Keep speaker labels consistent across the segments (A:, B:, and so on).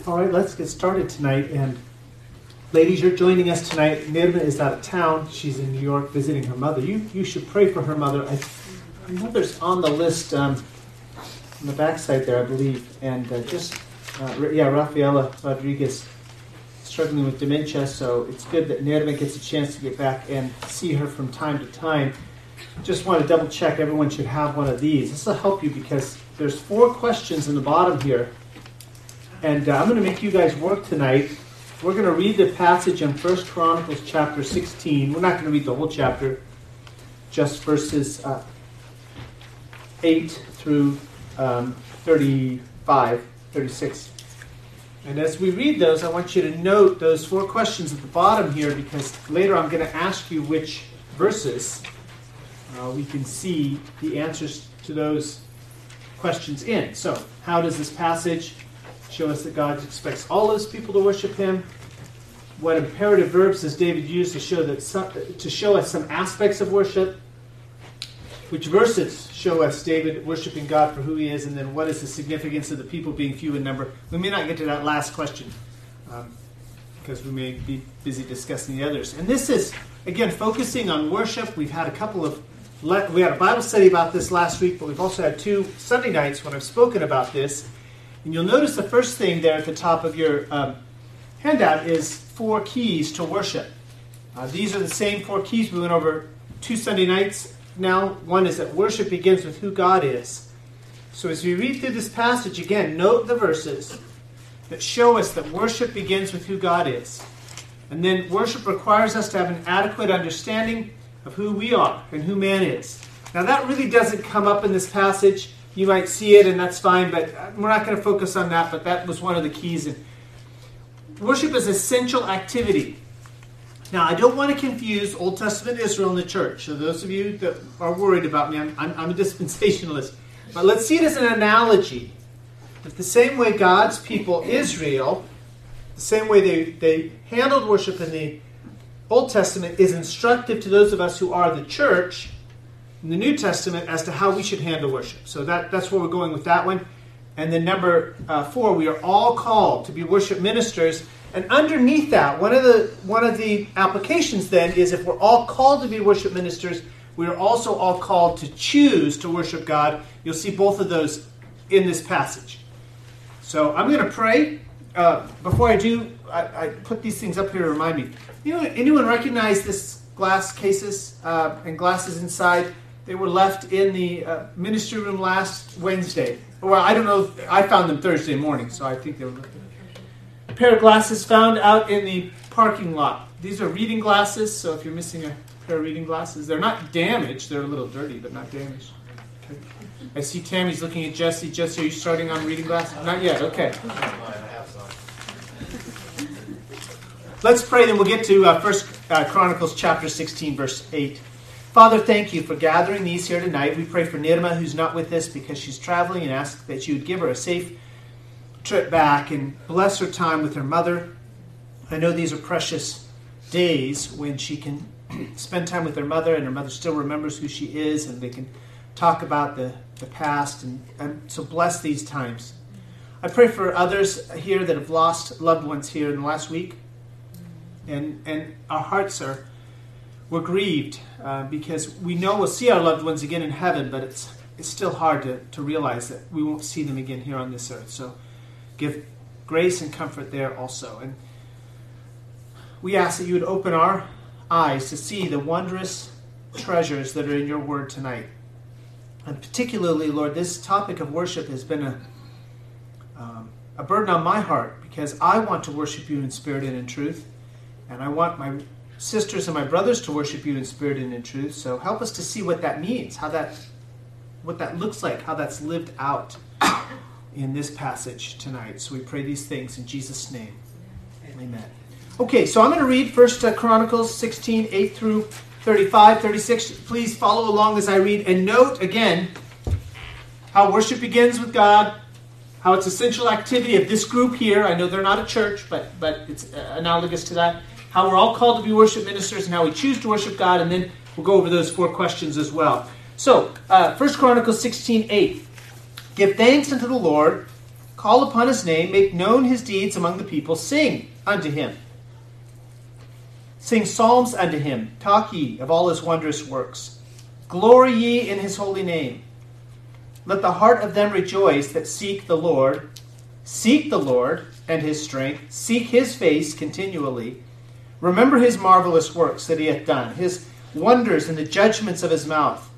A: All right, let's get started tonight. And ladies, you're joining us tonight. Nirma is out of town. She's in New York visiting her mother. You should pray for her mother. Her mother's on the list on the backside there, I believe. And Rafaela Rodriguez struggling with dementia. So it's good that Nirma gets a chance to get back and see her from time to time. Just want to double check. Everyone should have one of these. This will help you because there's 4 questions in the bottom here. And I'm going to make you guys work tonight. We're going to read the passage in 1 Chronicles chapter 16. We're not going to read the whole chapter, just verses 8 through 35, 36. And as we read those, I want you to note those 4 questions at the bottom here, because later I'm going to ask you which verses we can see the answers to those questions in. So, how does this passage show us that God expects all those people to worship Him? What imperative verbs does David use to show us some aspects of worship? Which verses show us David worshiping God for who He is? And then what is the significance of the people being few in number? We may not get to that last question because we may be busy discussing the others. And this is, again, focusing on worship. We had a Bible study about this last week, but we've also had 2 Sunday nights when I've spoken about this. And you'll notice the first thing there at the top of your handout is 4 keys to worship. These are the same 4 keys we went over 2 Sunday nights now. One is that worship begins with who God is. So as we read through this passage, again, note the verses that show us that worship begins with who God is. And then worship requires us to have an adequate understanding of who we are and who man is. Now that really doesn't come up in this passage. You might see it, and that's fine, but we're not going to focus on that, but that was one of the keys. And worship is essential activity. Now, I don't want to confuse Old Testament Israel and the church. So those of you that are worried about me, I'm a dispensationalist. But let's see it as an analogy. That the same way God's people, Israel, the same way they handled worship in the Old Testament is instructive to those of us who are the church in the New Testament as to how we should handle worship. So that's where we're going with that one. And then number 4, we are all called to be worship ministers. And underneath that, one of the applications then is if we're all called to be worship ministers, we are also all called to choose to worship God. You'll see both of those in this passage. So I'm going to pray. Before I do, I put these things up here to remind me. Anyone recognize this glass cases and glasses inside? They were left in the ministry room last Wednesday. Well, I don't know. I found them Thursday morning, so I think they were left there. A pair of glasses found out in the parking lot. These are reading glasses, so if you're missing a pair of reading glasses, they're not damaged. They're a little dirty, but not damaged. Okay. I see Tammy's looking at Jesse. Jesse, are you starting on reading glasses? Not yet. Okay. Let's pray, then we'll get to 1 Chronicles chapter 16, verse 8. Father, thank you for gathering these here tonight. We pray for Nirma, who's not with us because she's traveling, and ask that you would give her a safe trip back and bless her time with her mother. I know these are precious days when she can spend time with her mother, and her mother still remembers who she is, and they can talk about the past. And so bless these times. I pray for others here that have lost loved ones here in the last week. And our hearts we're grieved because we know we'll see our loved ones again in heaven, but it's still hard to realize that we won't see them again here on this earth. So give grace and comfort there also. And we ask that you would open our eyes to see the wondrous treasures that are in your word tonight. And particularly, Lord, this topic of worship has been a burden on my heart because I want to worship you in spirit and in truth. And I want my sisters and my brothers to worship you in spirit and in truth. So help us to see what that means, what that looks like, how that's lived out in this passage tonight. So we pray these things in Jesus' name. Amen. Okay, so I'm going to read 1 Chronicles 16, 8 through 35, 36. Please follow along as I read. And note, again, how worship begins with God, how it's essential activity of this group here. I know they're not a church, but it's analogous to that. How we're all called to be worship ministers and how we choose to worship God. And then we'll go over those 4 questions as well. So, 1 Chronicles 16, 8. Give thanks unto the Lord, Call upon his name, make known his deeds among the people, sing unto him. Sing psalms unto him, talk ye of all his wondrous works. Glory ye in his holy name. Let the heart of them rejoice that seek the Lord. Seek the Lord and his strength. Seek his face continually. Remember his marvelous works that he hath done, his wonders and the judgments of his mouth.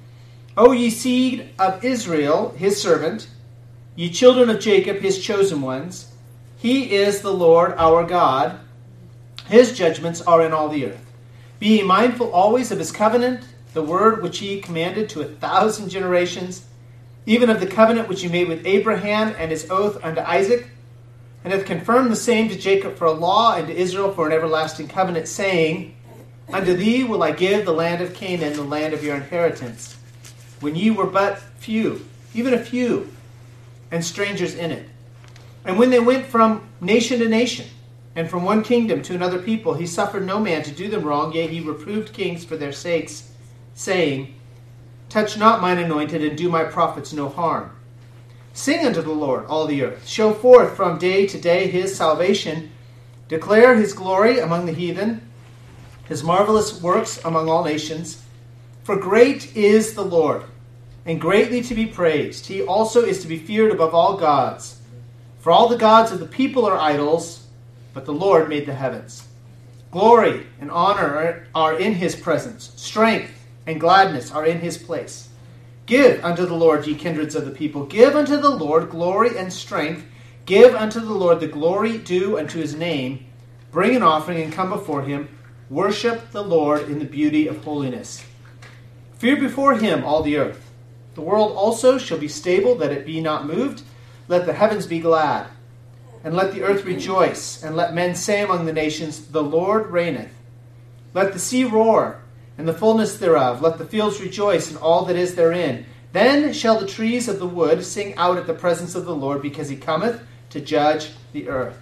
A: O ye seed of Israel, his servant, ye children of Jacob, his chosen ones, he is the Lord our God. His judgments are in all the earth. Be ye mindful always of his covenant, the word which he commanded to 1,000 generations, even of the covenant which he made with Abraham and his oath unto Isaac, and hath confirmed the same to Jacob for a law and to Israel for an everlasting covenant, saying, Unto thee will I give the land of Canaan, the land of your inheritance, when ye were but few, even a few, and strangers in it. And when they went from nation to nation, and from one kingdom to another people, he suffered no man to do them wrong, yea, he reproved kings for their sakes, saying, Touch not mine anointed, and do my prophets no harm. Sing unto the Lord, all the earth. Show forth from day to day his salvation. Declare his glory among the heathen, his marvelous works among all nations. For great is the Lord, and greatly to be praised. He also is to be feared above all gods. For all the gods of the people are idols, but the Lord made the heavens. Glory and honor are in his presence. Strength and gladness are in his place. Give unto the Lord, ye kindreds of the people. Give unto the Lord glory and strength. Give unto the Lord the glory due unto his name. Bring an offering and come before him. Worship the Lord in the beauty of holiness. Fear before him all the earth. The world also shall be stable, that it be not moved. Let the heavens be glad, and let the earth rejoice, and let men say among the nations, The Lord reigneth. Let the sea roar, and the fullness thereof. Let the fields rejoice, and all that is therein. Then shall the trees of the wood sing out at the presence of the Lord, because he cometh to judge the earth.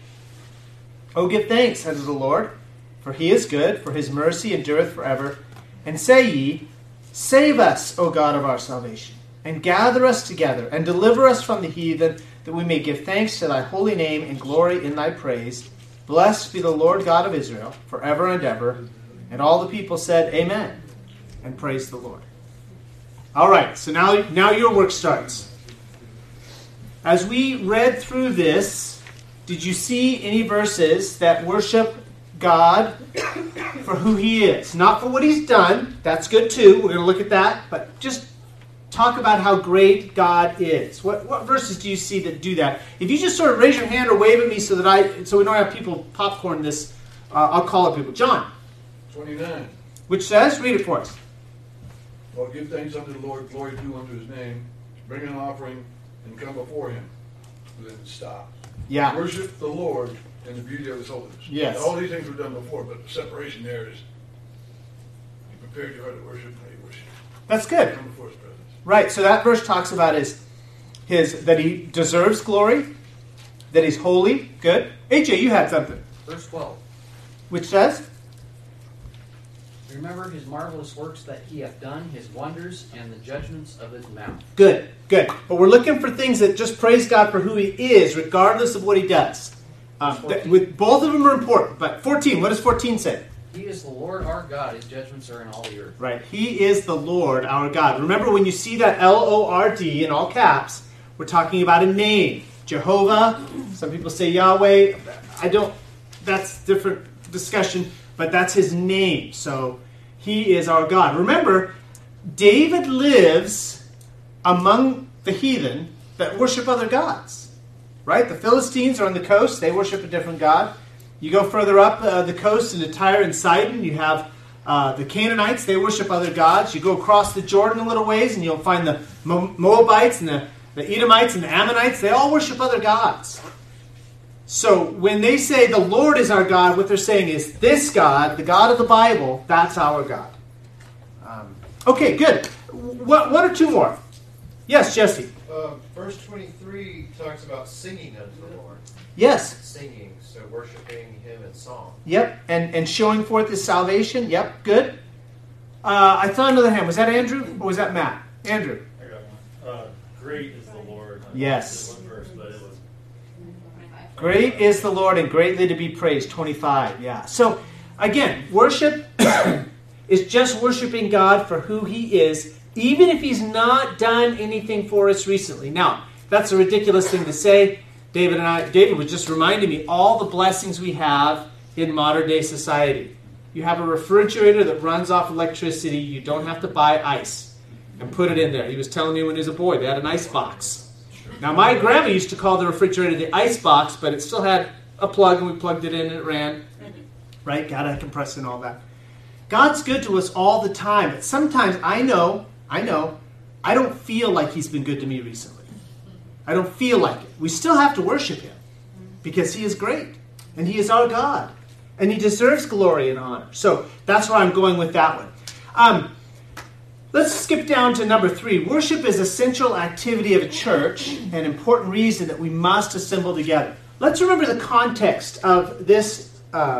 A: O give thanks unto the Lord, for he is good, for his mercy endureth forever. And say ye, Save us, O God of our salvation, and gather us together, and deliver us from the heathen, that we may give thanks to thy holy name and glory in thy praise. Blessed be the Lord God of Israel, forever and ever. And all the people said, Amen, and praise the Lord. All right, so now your work starts. As we read through this, did you see any verses that worship God for who he is? Not for what he's done. That's good too. We're going to look at that. But just talk about how great God is. What verses do you see that do that? If you just sort of raise your hand or wave at me so we don't have people popcorn this, I'll call up people. John.
B: 29.
A: Which says, read it for us.
B: Well, give thanks unto the Lord, glory due unto his name. Bring an offering and come before him. And then stop.
A: Yeah.
B: Worship the Lord in the beauty of his holiness.
A: Yes.
B: All these things were done before, but the separation there is you prepared your heart to worship, how you worship.
A: That's good.
B: Come before his presence.
A: Right, so that verse talks about his that he deserves glory, that he's holy. Good. AJ, you had something.
C: Verse 12.
A: Which says?
C: Remember his marvelous works that he hath done, his wonders, and the judgments of his mouth.
A: Good. But we're looking for things that just praise God for who he is, regardless of what he does. With both of them are important. But 14, what does 14 say?
C: He is the Lord our God, his judgments are in all the earth.
A: Right, he is the Lord our God. Remember, when you see that L-O-R-D in all caps, we're talking about a name. Jehovah, some people say Yahweh. That's different discussion, but that's his name. So he is our God. Remember, David lives among the heathen that worship other gods. Right? The Philistines are on the coast. They worship a different god. You go further up the coast into Tyre and Sidon, you have the Canaanites. They worship other gods. You go across the Jordan a little ways, and you'll find the Moabites and the Edomites and the Ammonites. They all worship other gods. So when they say the Lord is our God, what they're saying is this God, the God of the Bible, that's our God. Okay, good. One or two more. Yes, Jesse.
D: Verse 23 talks about singing unto the Lord.
A: Yes.
D: Singing, so worshiping him in song.
A: Yep, and showing forth his salvation. Yep, good. I saw another hand. Was that Andrew or was that Matt? Andrew.
E: I got one. Great is the Lord.
A: Yes.
E: One verse, but it
A: Great is the Lord and greatly to be praised. 25, yeah. So, again, worship is just worshiping God for who He is, even if He's not done anything for us recently. Now, that's a ridiculous thing to say. David was just reminding me all the blessings we have in modern day society. You have a refrigerator that runs off electricity. You don't have to buy ice and put it in there. He was telling me when he was a boy, they had an ice box. Now, my grandma used to call the refrigerator the ice box, but it still had a plug, and we plugged it in, and it ran. Right? Got to compress and all that. God's good to us all the time, but sometimes I know, I don't feel like He's been good to me recently. I don't feel like it. We still have to worship Him because He is great, and He is our God, and He deserves glory and honor. So that's where I'm going with that one. Let's skip down to number 3. Worship is a central activity of a church, an important reason that we must assemble together. Let's remember the context of this,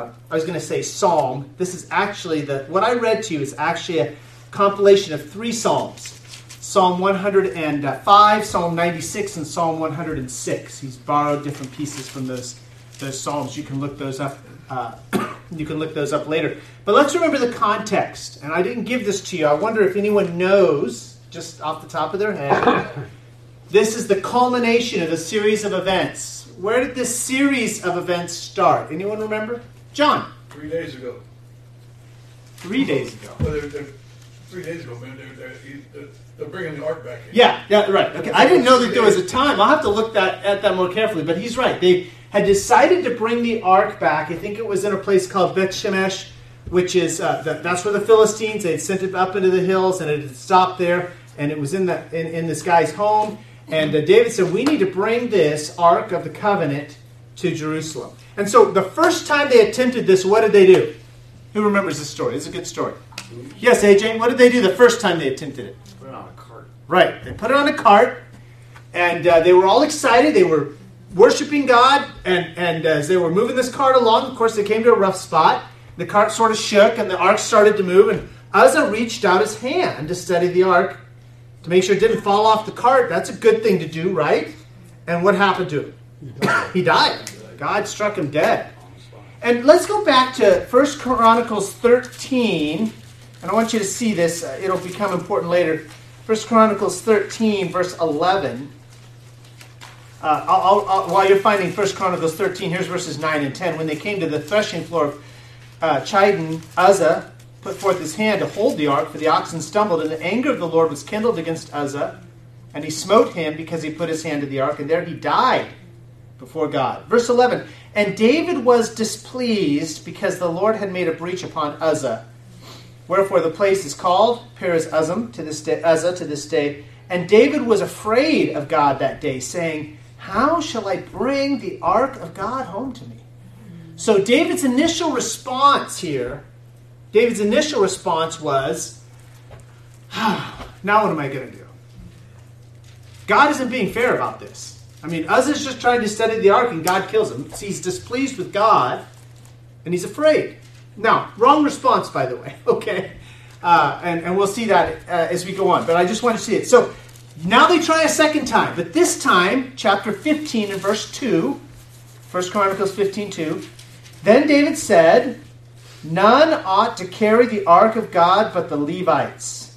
A: psalm. This is actually, what I read to you is actually a compilation of 3 psalms. Psalm 105, Psalm 96, and Psalm 106. He's borrowed different pieces from those psalms. You can look those up. You can look those up later. But let's remember the context. And I didn't give this to you. I wonder if anyone knows, just off the top of their head, this is the culmination of a series of events. Where did this series of events start? Anyone remember? John.
B: 3 days ago.
A: 3 days ago.
B: Well, 3 days ago, man. They're bringing the ark back in.
A: Yeah, right. Okay, I didn't know that there was a time. I'll have to look at that more carefully. But he's right. They had decided to bring the ark back. I think it was in a place called Beth Shemesh, which is that's where the Philistines, they had sent it up into the hills, and it had stopped there, and it was in this guy's home. And David said, we need to bring this Ark of the Covenant to Jerusalem. And so the first time they attempted this, what did they do? Who remembers this story? It's a good story. Yes, AJ, what did they do the first time they attempted it?
C: Put it on a cart.
A: Right, they put it on a cart, and they were all excited. They were worshiping God, and as they were moving this cart along, of course, they came to a rough spot. The cart sort of shook, and the ark started to move, and Uzzah reached out his hand to steady the ark, to make sure it didn't fall off the cart. That's a good thing to do, right? And what happened to him? He died. God struck him dead. And let's go back to 1 Chronicles 13, and I want you to see this. It'll become important later. 1 Chronicles 13, verse 11. While you're finding 1 Chronicles 13, here's verses 9 and 10. When they came to the threshing floor of Chidon, Uzzah put forth his hand to hold the ark, for the oxen stumbled, and the anger of the Lord was kindled against Uzzah, and he smote him because he put his hand to the ark, and there he died before God. Verse 11, and David was displeased because the Lord had made a breach upon Uzzah. Wherefore the place is called Perez Uzzah to this day. And David was afraid of God that day, saying, how shall I bring the ark of God home to me? So David's initial response was, now what am I going to do? God isn't being fair about this. I mean, Uzzah's just trying to steady the ark and God kills him. So he's displeased with God and he's afraid. Now, wrong response, by the way, okay? And we'll see that as we go on. But I just want to see it. So now they try a second time. But this time, chapter 15 and verse 2, 1 Chronicles 15:2, then David said, none ought to carry the ark of God but the Levites.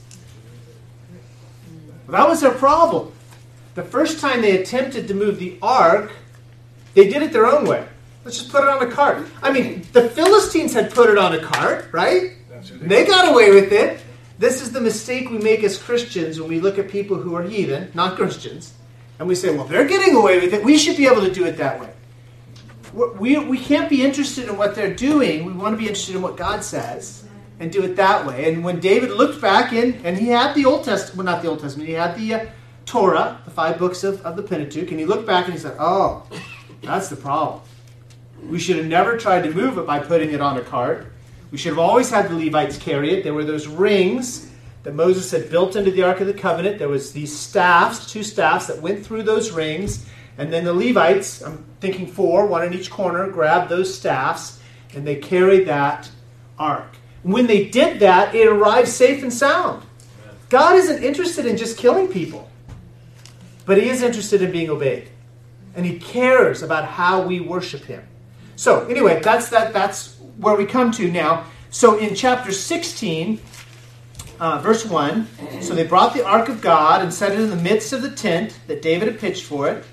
A: Well, that was their problem. The first time they attempted to move the ark, they did it their own way. Let's just put it on a cart. I mean, the Philistines had put it on a cart, right? They got away with it. This is the mistake we make as Christians when we look at people who are heathen, not Christians, and we say, well, they're getting away with it. We should be able to do it that way. We can't be interested in what they're doing. We want to be interested in what God says and do it that way. And when David looked back in, and he had the Old Testament, well, not the Old Testament, he had the Torah, the 5 books of the Pentateuch, and he looked back and he said, oh, that's the problem. We should have never tried to move it by putting it on a cart. We should have always had the Levites carry it. There were those rings that Moses had built into the Ark of the Covenant. There was these staffs, 2 staffs that went through those rings. And then the Levites, I'm thinking 4, 1 in each corner, grabbed those staffs and they carried that ark. When they did that, it arrived safe and sound. God isn't interested in just killing people, but he is interested in being obeyed. And he cares about how we worship him. So anyway, that's where we come to now. So in chapter 16, verse 1, so they brought the ark of God and set it in the midst of the tent that David had pitched for it.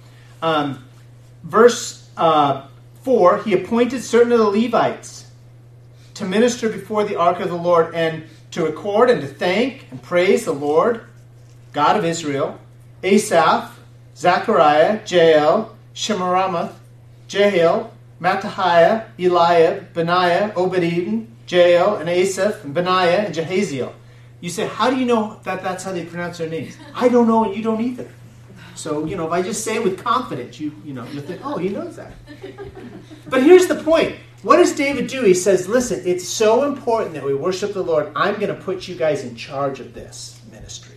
A: Verse 4, he appointed certain of the Levites to minister before the ark of the Lord and to record and to thank and praise the Lord, God of Israel, Asaph, Zechariah, Jael, Shemiramoth, Jehiel, Mattaniah, Eliab, Benaiah, Obed-Edom, Jael, and Asaph, and Benaiah, and Jehaziel. You say, how do you know that that's how they pronounce their names? I don't know, and you don't either. So, if I just say it with confidence, you'll think, oh, he knows that. But here's the point. What does David do? He says, listen, it's so important that we worship the Lord. I'm going to put you guys in charge of this ministry.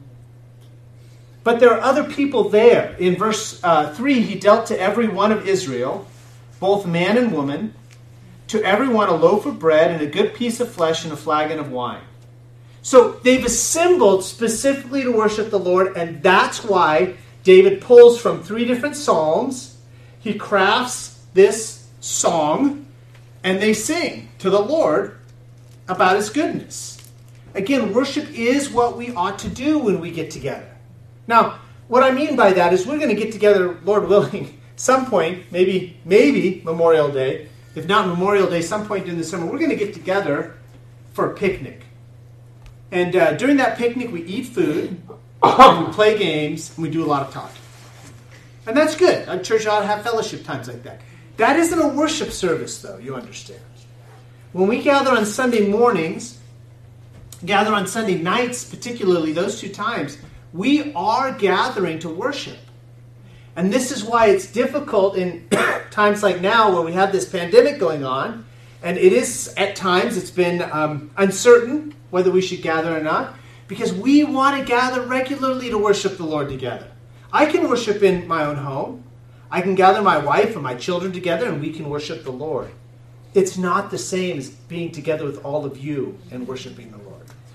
A: But there are other people there. In verse 3, he dealt to every one of Israel, both man and woman, to every one a loaf of bread and a good piece of flesh and a flagon of wine. So they've assembled specifically to worship the Lord, and that's why David pulls from 3 different psalms. He crafts this song, and they sing to the Lord about his goodness. Again, worship is what we ought to do when we get together. Now, what I mean by that is we're going to get together, Lord willing, some point, maybe Memorial Day. If not Memorial Day, some point in the summer, we're going to get together for a picnic. And during that picnic, we eat food, we play games, and we do a lot of talking. And that's good. A church ought to have fellowship times like that. That isn't a worship service, though, you understand. When we gather on Sunday mornings, gather on Sunday nights, particularly those 2 times, we are gathering to worship. And this is why it's difficult in times like now where we have this pandemic going on. And it is, at times, it's been uncertain whether we should gather or not. Because we want to gather regularly to worship the Lord together. I can worship in my own home. I can gather my wife and my children together and we can worship the Lord. It's not the same as being together with all of you and worshiping the Lord.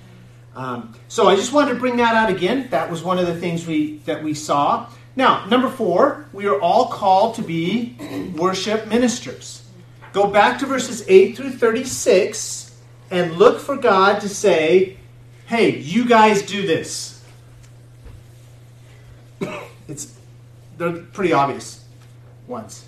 A: So I just wanted to bring that out again. That was one of the things that we saw. Now, number 4, we are all called to be worship ministers. Go back to verses 8 through 36 and look for God to say, hey, you guys do this. They're pretty obvious ones.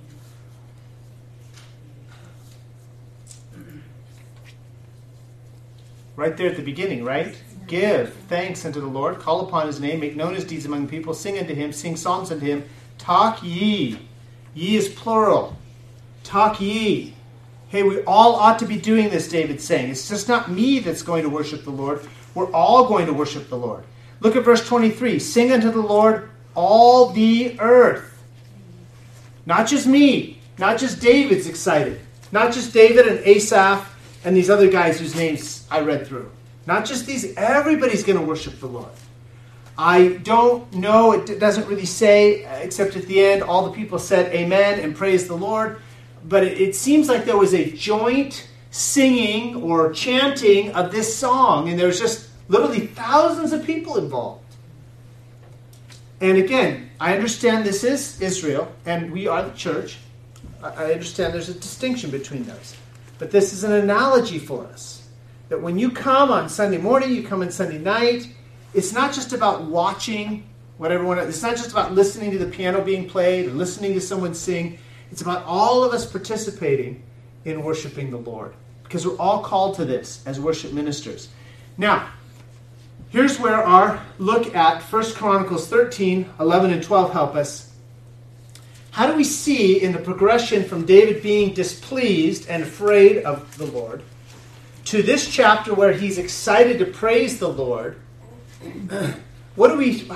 A: Right there at the beginning, right? Give thanks unto the Lord, call upon his name, make known his deeds among the people, sing unto him, sing psalms unto him, talk ye. Ye is plural. Talk ye. Hey, we all ought to be doing this, David's saying. It's just not me that's going to worship the Lord. We're all going to worship the Lord. Look at verse 23. Sing unto the Lord all the earth. Not just me. Not just David's excited. Not just David and Asaph and these other guys whose names I read through. Not just these. Everybody's going to worship the Lord. I don't know. It doesn't really say, except at the end, all the people said amen and praised the Lord. But it seems like there was a joint singing or chanting of this song. And there's just literally thousands of people involved. And again, I understand this is Israel, and we are the church. I understand there's a distinction between those. But this is an analogy for us. That when you come on Sunday morning, you come on Sunday night, it's not just about watching what everyone else. It's not just about listening to the piano being played or listening to someone sing. It's about all of us participating in worshiping the Lord. Because we're all called to this as worship ministers. Now, here's where our look at 1 Chronicles 13, 11, and 12 help us. How do we see in the progression from David being displeased and afraid of the Lord to this chapter where he's excited to praise the Lord? What do we...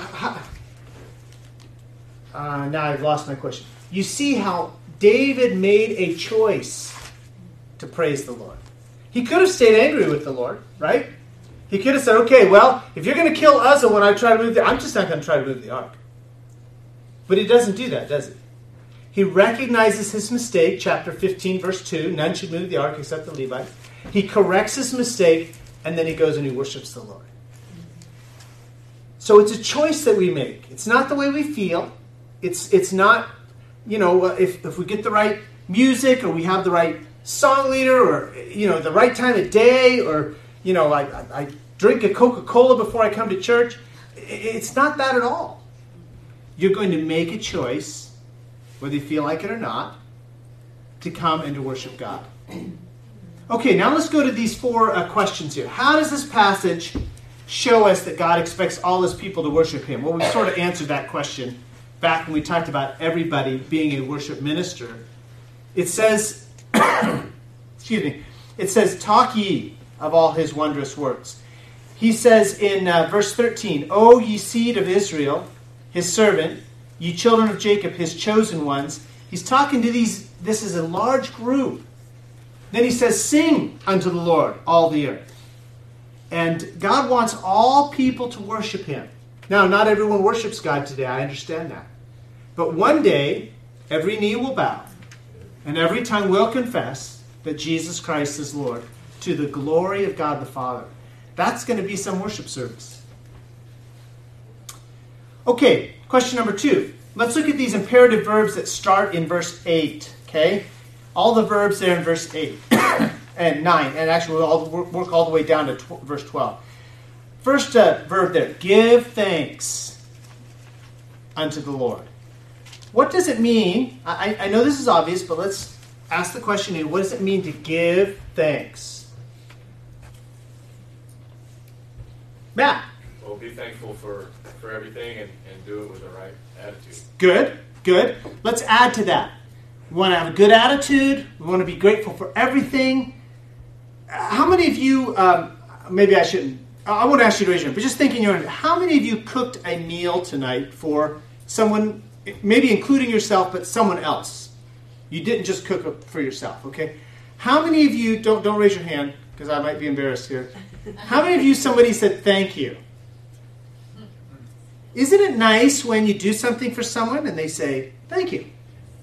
A: now I've lost my question. You see how David made a choice to praise the Lord. He could have stayed angry with the Lord, right? He could have said, okay, well, if you're going to kill Uzzah when I try to move I'm just not going to try to move the ark. But he doesn't do that, does he? He recognizes his mistake, chapter 15, verse 2, none should move the ark except the Levites. He corrects his mistake, and then he goes and he worships the Lord. So it's a choice that we make. It's not the way we feel. It's not, if we get the right music or we have the right song leader or, the right time of day or, I drink a Coca-Cola before I come to church. It's not that at all. You're going to make a choice, whether you feel like it or not, to come and to worship God. Okay, now let's go to these 4 questions here. How does this passage show us that God expects all his people to worship him? Well, we sort of answered that question back when we talked about everybody being a worship minister. It says, it says, talk ye of all his wondrous works. He says in verse 13, O ye seed of Israel, his servant, ye children of Jacob, his chosen ones. He's talking to this is a large group. Then he says, sing unto the Lord, all the earth. And God wants all people to worship him. Now, not everyone worships God today, I understand that. But one day, every knee will bow, and every tongue will confess that Jesus Christ is Lord, to the glory of God the Father. That's going to be some worship service. Okay, question number 2. Let's look at these imperative verbs that start in verse 8. Okay? All the verbs there in verse 8 and 9. And actually, we'll work all the way down to verse 12. First verb there, give thanks unto the Lord. What does it mean? I know this is obvious, but let's ask the question here. What does it mean to give thanks? Matt.
E: Well, be thankful for everything and do it with the right attitude.
A: Good. Let's add to that. We want to have a good attitude. We want to be grateful for everything. How many of you, maybe I shouldn't, I won't ask you to raise your hand, but just thinking, how many of you cooked a meal tonight for someone, maybe including yourself, but someone else? You didn't just cook it for yourself, okay? How many of you, don't raise your hand, because I might be embarrassed here. How many of you, somebody said thank you? Isn't it nice when you do something for someone and they say thank you?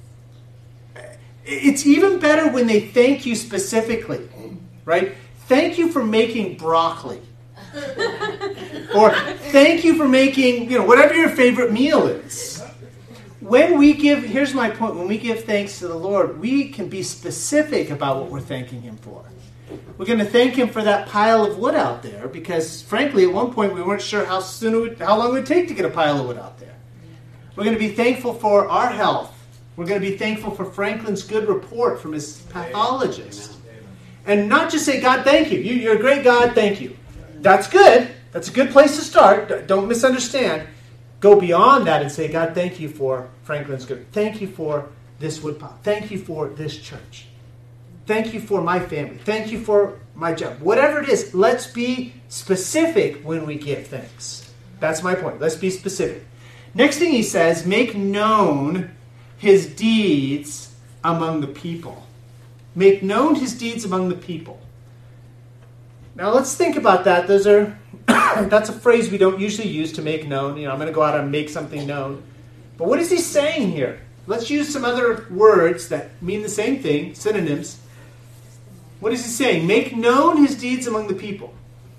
A: It's even better when they thank you specifically, right? Thank you for making broccoli. Or thank you for making, whatever your favorite meal is. When we give, here's my point, when we give thanks to the Lord, we can be specific about what we're thanking him for. We're going to thank him for that pile of wood out there because, frankly, at one point we weren't sure how long it would take to get a pile of wood out there. We're going to be thankful for our health. We're going to be thankful for Franklin's good report from his pathologist. And not just say, God, thank you. You're a great God, thank you. That's good. That's a good place to start. Don't misunderstand. Go beyond that and say, God, thank you for Franklin's good. Thank you for this wood pile. Thank you for this church. Thank you for my family. Thank you for my job. Whatever it is, let's be specific when we give thanks. That's my point. Let's be specific. Next thing he says, make known his deeds among the people. Make known his deeds among the people. Now let's think about that. That's a phrase we don't usually use to make known. I'm going to go out and make something known. But what is he saying here? Let's use some other words that mean the same thing, synonyms. What is he saying? Make known his deeds among the people.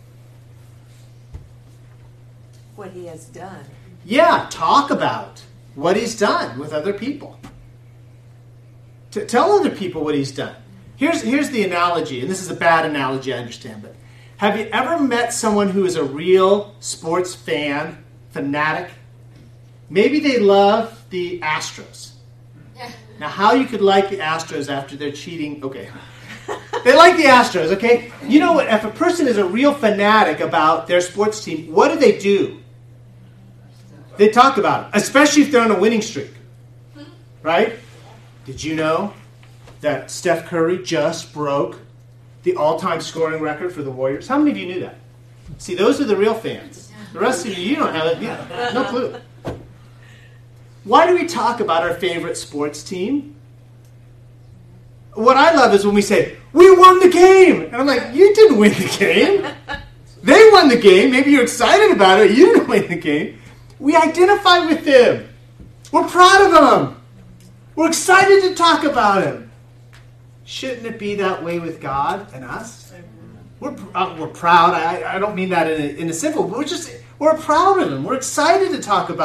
F: What he has done.
A: Yeah, talk about what he's done with other people. To tell other people what he's done. Here's the analogy, and this is a bad analogy, I understand, but have you ever met someone who is a real sports fanatic? Maybe they love the Astros. Now, how you could like the Astros after they're cheating, okay. They like the Astros, okay? You know what? If a person is a real fanatic about their sports team, what do? They talk about it, especially if they're on a winning streak, right? Did you know that Steph Curry just broke the all-time scoring record for the Warriors? How many of you knew that? See, those are the real fans. The rest of you don't have it. Yeah, no clue. Why do we talk about our favorite sports team? What I love is when we say, we won the game. And I'm like, you didn't win the game. They won the game. Maybe you're excited about it. You didn't win the game. We identify with them. We're proud of them. We're excited to talk about him. Shouldn't it be that way with God and us? We're proud. I don't mean that in a simple, but we're proud of him. We're excited to talk about him.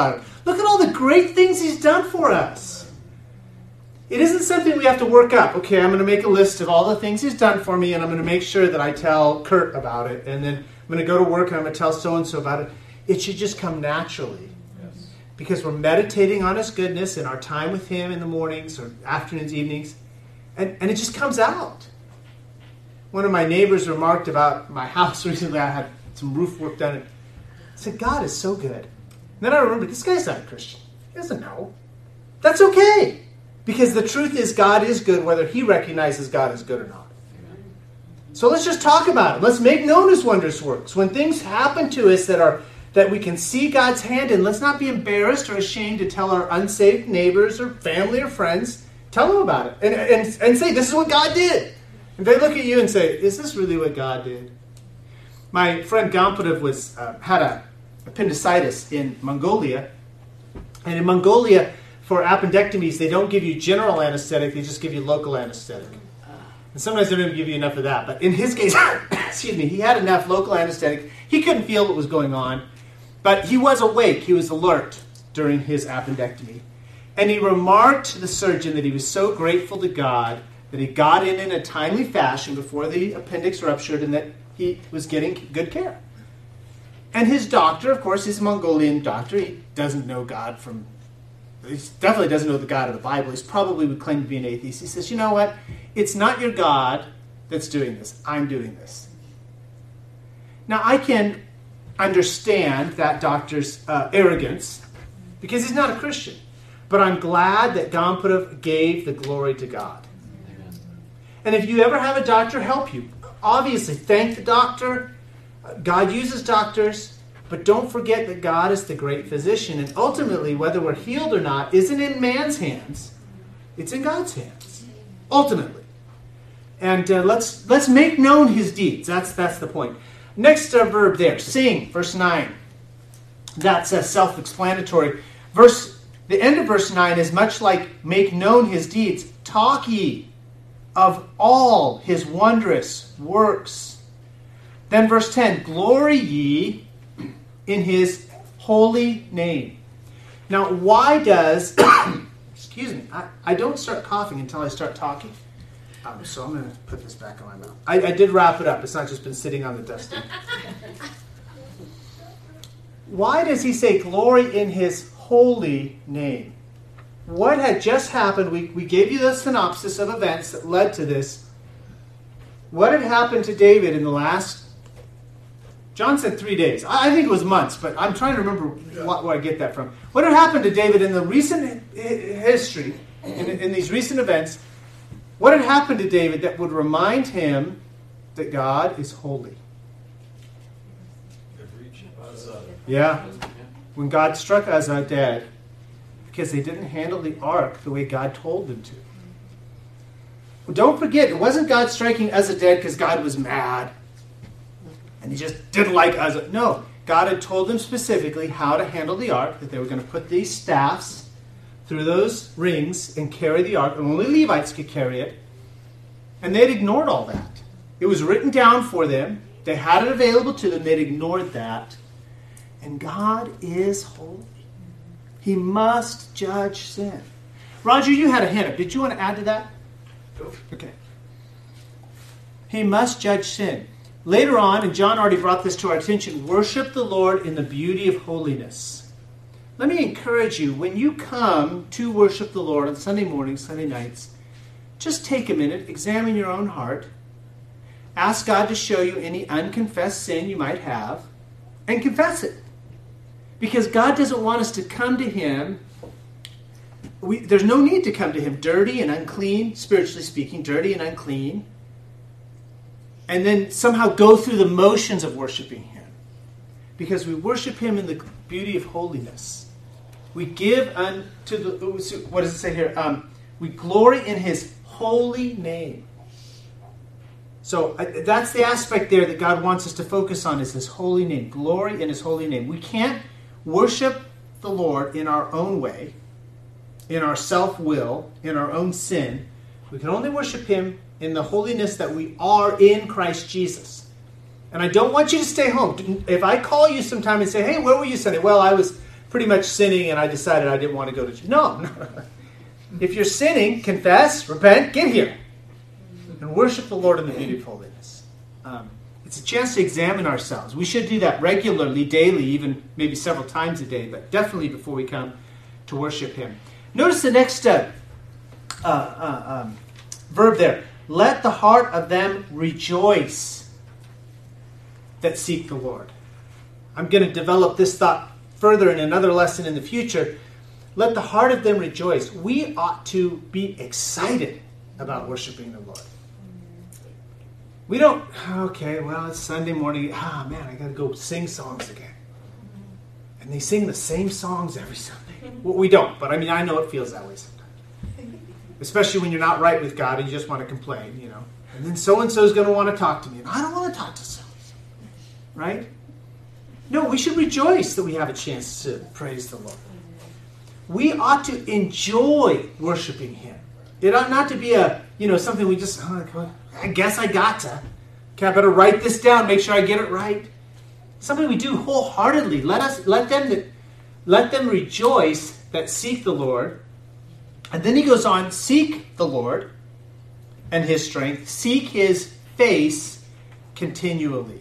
A: Look at all the great things he's done for us. It isn't something we have to work up. Okay, I'm going to make a list of all the things he's done for me, and I'm going to make sure that I tell Kurt about it. And then I'm going to go to work, and I'm going to tell so-and-so about it. It should just come naturally.
E: Yes.
A: Because we're meditating on his goodness in our time with him in the mornings or afternoons, evenings. And it just comes out. One of my neighbors remarked about my house recently. I had some roof work done. And said, God is so good. And then I remembered, this guy's not a Christian. He doesn't know. That's okay. Because the truth is God is good whether he recognizes God is good or not. So let's just talk about it. Let's make known his wondrous works. When things happen to us that we can see God's hand in, let's not be embarrassed or ashamed to tell our unsaved neighbors or family or friends. Tell them about it. And say, this is what God did. And they look at you and say, is this really what God did? My friend Gampadov had a appendicitis in Mongolia. And in Mongolia, for appendectomies, they don't give you general anesthetic, they just give you local anesthetic. And sometimes they don't even give you enough of that. But in his case, excuse me, he had enough local anesthetic. He couldn't feel what was going on. But he was awake, he was alert during his appendectomy. And he remarked to the surgeon that he was so grateful to God that he got in a timely fashion before the appendix ruptured and that he was getting good care. And his doctor, of course, he's a Mongolian doctor. He doesn't know God he definitely doesn't know the God of the Bible. He probably would claim to be an atheist. He says, you know what? It's not your God that's doing this. I'm doing this. Now, I can understand that doctor's arrogance because he's not a Christian. But I'm glad that Gampadov gave the glory to God.
C: Amen.
A: And if you ever have a doctor help you, obviously thank the doctor. God uses doctors. But don't forget that God is the great physician. And ultimately, whether we're healed or not isn't in man's hands. It's in God's hands. Ultimately. And let's make known his deeds. That's the point. Next verb there, sing, verse 9. That's self-explanatory. The end of verse 9 is much like make known his deeds. Talk ye of all his wondrous works. Then verse 10, glory ye in his holy name. Now, why does, excuse me, I don't start coughing until I start talking. So I'm going to put this back on my mouth. I did wrap it up. It's not just been sitting on the dusting. Why does he say glory in his holy name? What had just happened? We gave you the synopsis of events that led to this. What had happened to David in the last... John said 3 days. I think it was months, but I'm trying to remember where I get that from. What had happened to David in the recent history, in these recent events? What had happened to David that would remind him that God is holy? Yeah. When God struck Uzzah dead, because they didn't handle the ark the way God told them to. Well, don't forget, it wasn't God striking Uzzah dead because God was mad. And he just didn't like Uzzah. No, God had told them specifically how to handle the ark, that they were going to put these staffs through those rings and carry the ark, and only Levites could carry it. And they'd ignored all that. It was written down for them. They had it available to them. They'd ignored that. And God is holy. He must judge sin. Roger, you had a hand up. Did you want to add to that? Okay. He must judge sin. Later on, and John already brought this to our attention, worship the Lord in the beauty of holiness. Let me encourage you, when you come to worship the Lord on Sunday mornings, Sunday nights, just take a minute, examine your own heart, ask God to show you any unconfessed sin you might have, and confess it. Because God doesn't want us to come to Him. There's no need to come to Him dirty and unclean, spiritually speaking, dirty and unclean, and then somehow go through the motions of worshiping Him. Because we worship Him in the beauty of holiness. We give unto the... What does it say here? We glory in His holy name. So that's the aspect there that God wants us to focus on, is His holy name. Glory in His holy name. We can't worship the Lord in our own way, in our self-will, in our own sin. We can only worship Him in the holiness that we are in Christ Jesus. And I don't want you to stay home. If I call you sometime and say, hey, where were you Sunday? Well, I was pretty much sinning and I decided I didn't want to go to church. No. If you're sinning, confess, repent, get here. And worship the Lord in the beauty of holiness. It's a chance to examine ourselves. We should do that regularly, daily, even maybe several times a day, but definitely before we come to worship Him. Notice the next verb there. Let the heart of them rejoice that seek the Lord. I'm going to develop this thought further in another lesson in the future. Let the heart of them rejoice. We ought to be excited about worshiping the Lord. We don't, okay, well, it's Sunday morning. Man, I got to go sing songs again. And they sing the same songs every Sunday. Well, we don't, but I know it feels that way sometimes. Especially when you're not right with God and you just want to complain, And then so-and-so is going to want to talk to me. And I don't want to talk to so-and-so. Right? No, we should rejoice that we have a chance to praise the Lord. We ought to enjoy worshiping Him. It ought not to be something we just, I guess I got to. Okay, I better write this down, make sure I get it right. Something we do wholeheartedly. Let them rejoice that seek the Lord. And then he goes on, seek the Lord and His strength. Seek His face continually.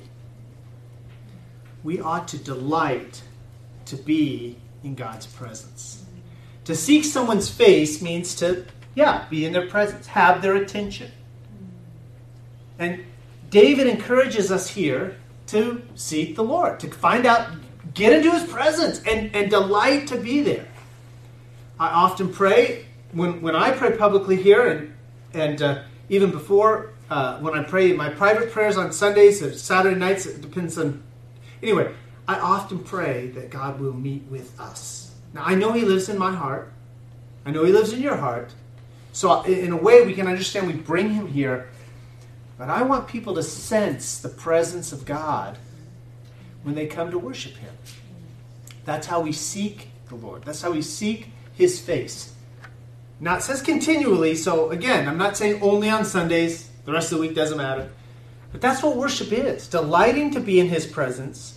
A: We ought to delight to be in God's presence. To seek someone's face means to, be in their presence, have their attention. And David encourages us here to seek the Lord, to find out, get into His presence, and delight to be there. I often pray, when I pray publicly here, and even before, when I pray my private prayers on Sundays or Saturday nights, it depends on... Anyway, I often pray that God will meet with us. Now, I know He lives in my heart. I know He lives in your heart. So in a way, we can understand we bring Him here. But I want people to sense the presence of God when they come to worship Him. That's how we seek the Lord. That's how we seek His face. Now, it says continually, so again, I'm not saying only on Sundays. The rest of the week doesn't matter. But that's what worship is. Delighting to be in His presence.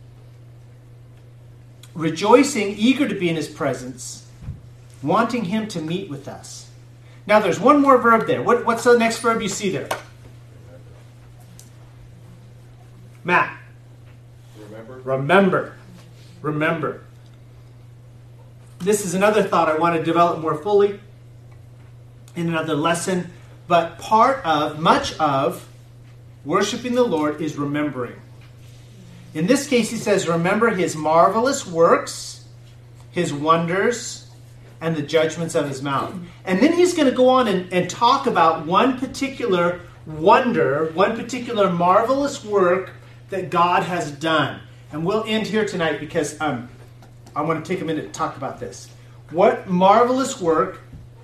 A: Rejoicing, eager to be in His presence. Wanting Him to meet with us. Now, there's one more verb there. What's the next verb you see there? Matt. Remember. This is another thought I want to develop more fully in another lesson. But much of worshiping the Lord is remembering. In this case, he says, remember His marvelous works, His wonders, and the judgments of His mouth. And then he's going to go on and talk about one particular wonder, one particular marvelous work that God has done. And we'll end here tonight because I want to take a minute to talk about this. What marvelous work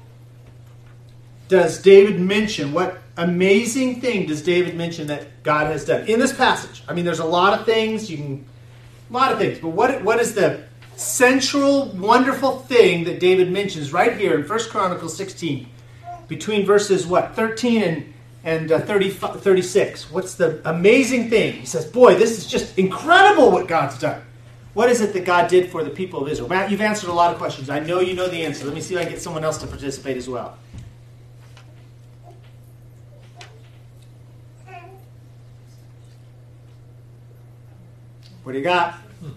A: does David mention? What amazing thing does David mention that God has done in this passage? There's a lot of things. But what is the central, wonderful thing that David mentions right here in 1 Chronicles 16, between verses 13 and 36? What's the amazing thing? He says, boy, this is just incredible what God's done. What is it that God did for the people of Israel? Matt, you've answered a lot of questions. I know you know the answer. Let me see if I can get someone else to participate as well. What do you got?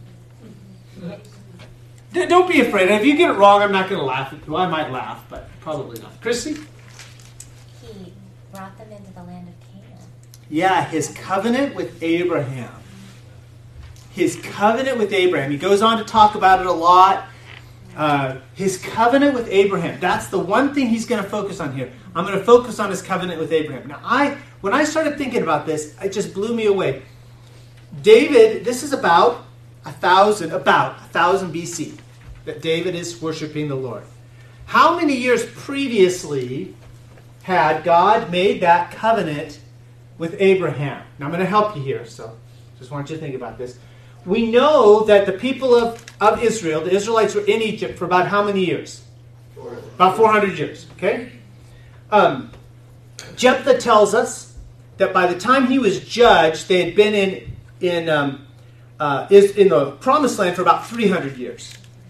A: Don't be afraid. If you get it wrong, I'm not going to laugh. Well, I might laugh, but probably not. Chrissy?
G: He brought them into the land of Canaan.
A: Yeah, His covenant with Abraham. His covenant with Abraham. He goes on to talk about it a lot. His covenant with Abraham. That's the one thing he's going to focus on here. I'm going to focus on His covenant with Abraham. Now, when I started thinking about this, it just blew me away. David, this is about 1000 BC that David is worshiping the Lord. How many years previously had God made that covenant with Abraham? Now, I'm going to help you here, so just want you to think about this. We know that the people of Israel, the Israelites, were in Egypt for about how many years? About 400 years, okay? Jephthah tells us that by the time he was judged, they had been in the Promised Land for about 300 years.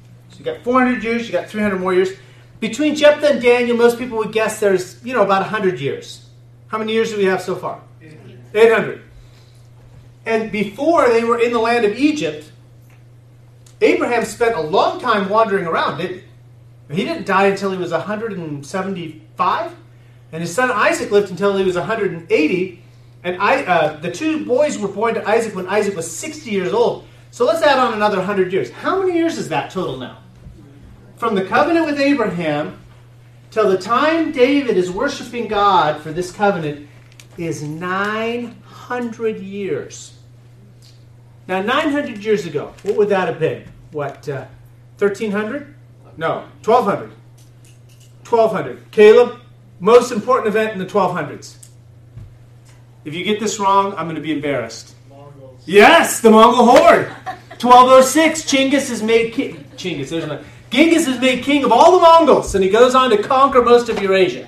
A: You got 400 years, you got 300 more years. Between Jephthah and Daniel, most people would guess there's, about 100 years. How many years do we have so far? 800. And before they were in the land of Egypt, Abraham spent a long time wandering around, didn't he? He didn't die until he was 175, and his son Isaac lived until he was 180, and the two boys were born to Isaac when Isaac was 60 years old. So let's add on another 100 years. How many years is that total now? From the covenant with Abraham till the time David is worshiping God for this covenant is 900 years. Now, 900 years ago, what would that have been? 1300? No, 1200. 1200. Caleb, most important event in the 1200s. If you get this wrong, I'm going to be embarrassed.
D: Mongols.
A: Yes, the Mongol horde. 1206, Genghis is made king. Genghis is made king of all the Mongols, and he goes on to conquer most of Eurasia.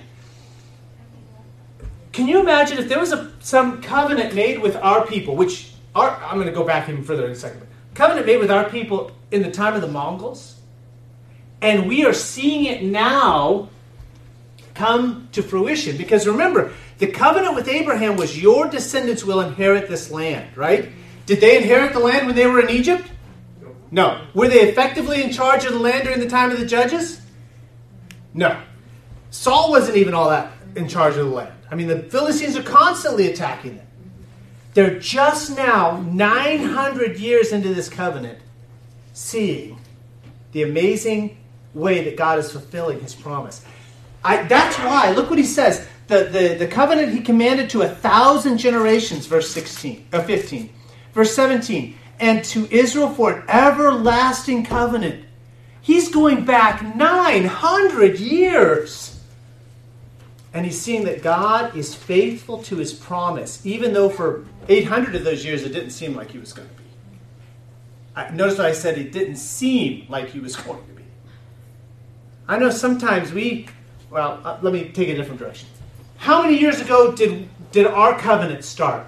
A: Can you imagine if there was some covenant made with our people, I'm going to go back even further in a second. Covenant made with our people in the time of the Mongols, and we are seeing it now come to fruition. Because remember, the covenant with Abraham was your descendants will inherit this land, right? Did they inherit the land when they were in Egypt? No. Were they effectively in charge of the land during the time of the judges? No. Saul wasn't even all that in charge of the land. I mean, the Philistines are constantly attacking them. They're just now, 900 years into this covenant, seeing the amazing way that God is fulfilling his promise. That's why, look what he says. The covenant he commanded to 1,000 generations, verse 15. Verse 17, and to Israel for an everlasting covenant. He's going back 900 years. And he's seeing that God is faithful to his promise, even though for 800 of those years it didn't seem like he was going to be. Notice what I said, it didn't seem like he was going to be. I know sometimes let me take a different direction. How many years ago did our covenant start?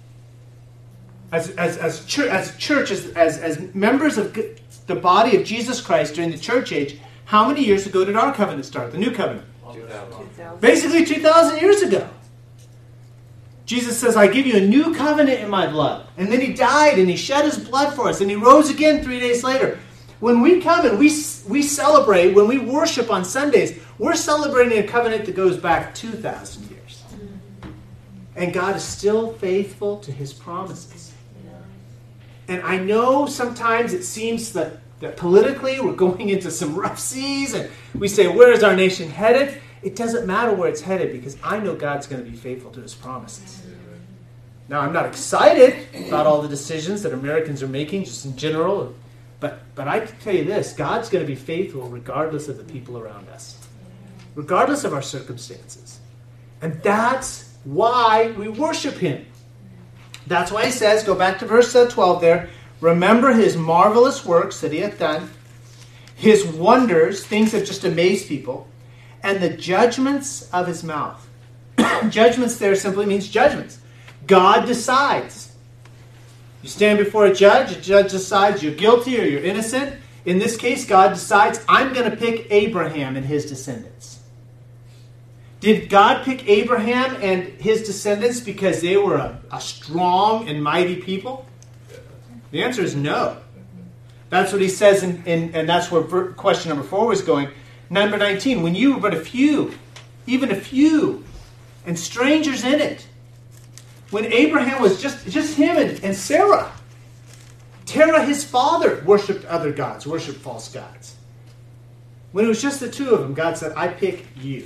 A: As church, as members of the body of Jesus Christ during the church age, how many years ago did our covenant start, the new covenant?
F: 2000.
A: Basically 2,000 years ago. Jesus says, I give you a new covenant in my blood. And then he died and he shed his blood for us and he rose again 3 days later. When we come and we celebrate, when we worship on Sundays, we're celebrating a covenant that goes back 2,000 years. And God is still faithful to his promises. And I know sometimes it seems that politically we're going into some rough seas and we say, where is our nation headed? It doesn't matter where it's headed because I know God's going to be faithful to his promises. Now, I'm not excited about all the decisions that Americans are making just in general, but I can tell you this, God's going to be faithful regardless of the people around us, regardless of our circumstances. And that's why we worship him. That's why he says, go back to verse 12 there, remember his marvelous works that he hath done, his wonders, things that just amaze people, and the judgments of his mouth. Judgments there simply means judgments. God decides. You stand before a judge decides you're guilty or you're innocent. In this case, God decides, I'm going to pick Abraham and his descendants. Did God pick Abraham and his descendants because they were a strong and mighty people? The answer is no. That's what he says, and that's where question number 4 was going. Number 19, when you were but a few, even a few, and strangers in it. When Abraham was just him and Sarah. Terah, his father, worshipped other gods, worshipped false gods. When it was just the two of them, God said, I pick you.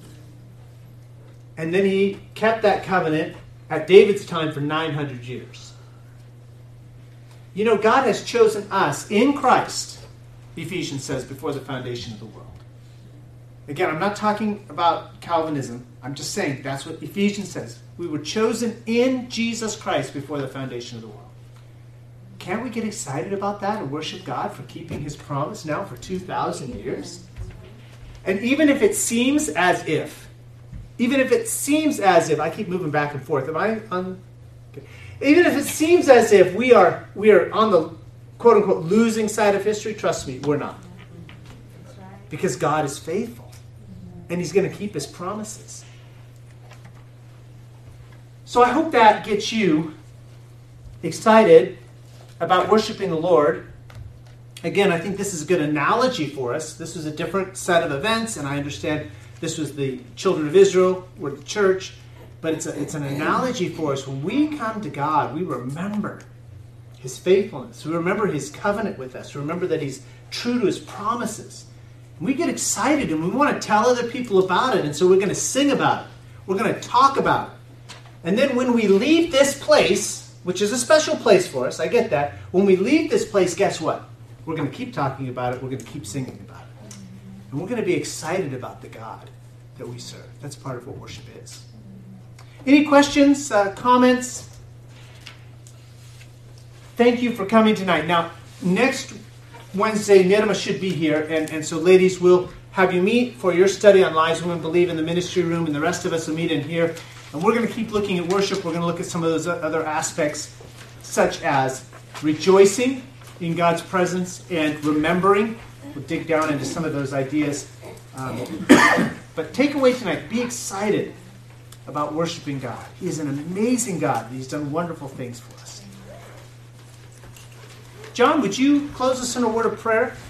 A: And then he kept that covenant at David's time for 900 years. You know, God has chosen us in Christ, Ephesians says, before the foundation of the world. Again, I'm not talking about Calvinism. I'm just saying that's what Ephesians says. We were chosen in Jesus Christ before the foundation of the world. Can't we get excited about that and worship God for keeping his promise now for 2,000 years? And even if it seems as if, I keep moving back and forth. Am I on? Okay. Even if it seems as if we are on the quote-unquote losing side of history, trust me, we're not. because God is faithful and He's going to keep His promises. So I hope that gets you excited about worshiping the Lord. Again, I think this is a good analogy for us. This was a different set of events, and I understand this was the children of Israel or the church, but it's an analogy for us. When we come to God, we remember His faithfulness. We remember His covenant with us. We remember that He's true to His promises. And we get excited, and we want to tell other people about it, and so we're going to sing about it. We're going to talk about it. And then when we leave this place, which is a special place for us, I get that. When we leave this place, guess what? We're going to keep talking about it. We're going to keep singing about it. And we're going to be excited about the God that we serve. That's part of what worship is. Any questions, comments? Thank you for coming tonight. Now, next Wednesday, Nirma should be here. And so, ladies, we'll have you meet for your study on Lives Women Believe in the ministry room. And the rest of us will meet in here. And we're going to keep looking at worship. We're going to look at some of those other aspects, such as rejoicing in God's presence and remembering. We'll dig down into some of those ideas. But take away tonight, be excited about worshiping God. He is an amazing God. He's done wonderful things for us. John, would you close us in a word of prayer?